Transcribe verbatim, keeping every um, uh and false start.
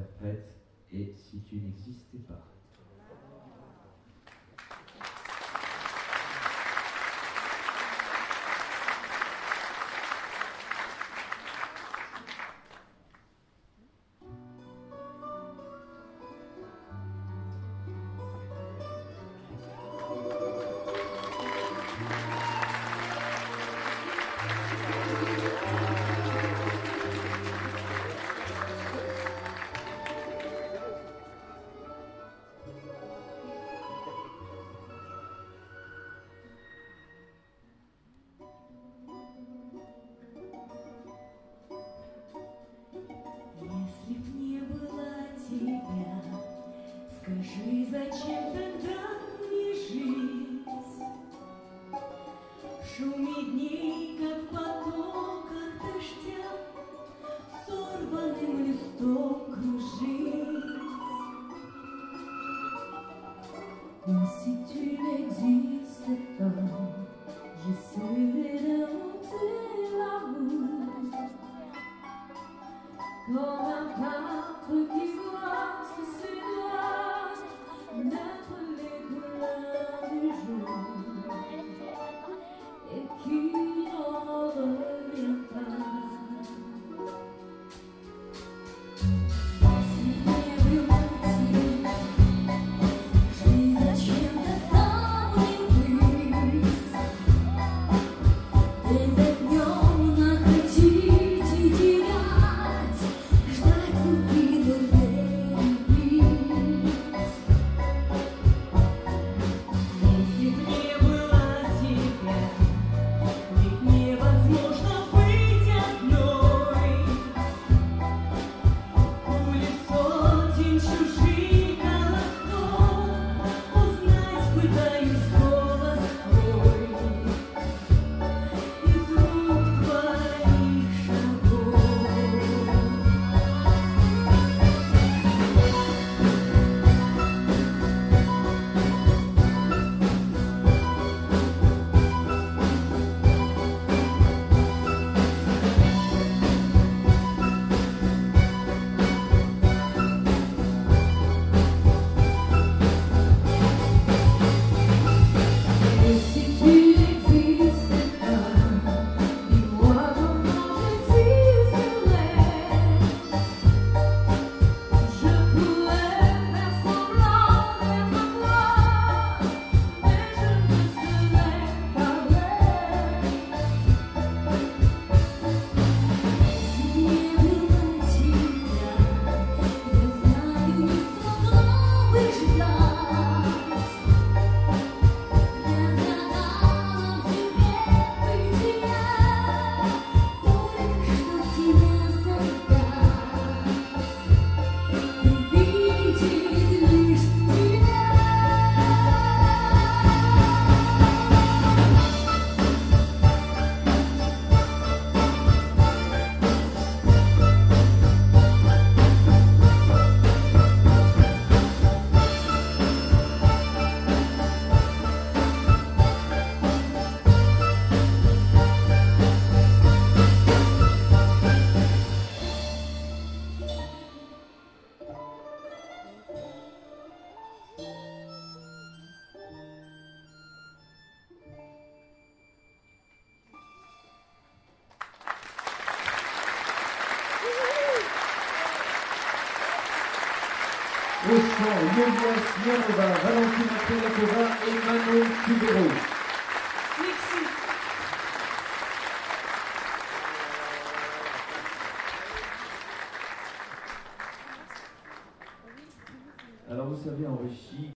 interprète Et si tu n'existais pas. Скажи, зачем тогда мне жить? Шумит дней, как в потоках дождя, сорванным листом кружить. Et si tu n'existais pas, j'essaierai d'inventer l'amour comme un peintre qui voit sous ses doigts naître les couleurs du jour et qui n'en revient pas. Au chant, Yovias Yanova, Valentina Perakova et Manon Cubero. Merci. Alors vous savez, en Russie,